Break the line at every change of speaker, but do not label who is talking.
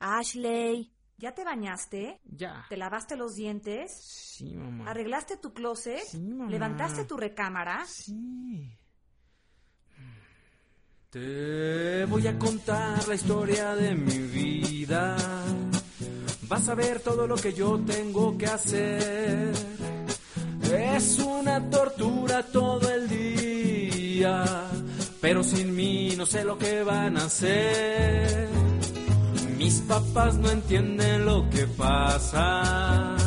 Ashley, ¿ya te bañaste?
Ya.
¿Te lavaste los dientes?
Sí, mamá.
¿Arreglaste tu closet?
Sí, mamá.
¿Levantaste tu recámara?
Sí.
Te voy a contar la historia de mi vida. Vas a ver todo lo que yo tengo que hacer. Es una tortura todo el día, pero sin mí no sé lo que van a hacer. Mis papás no entienden lo que pasa.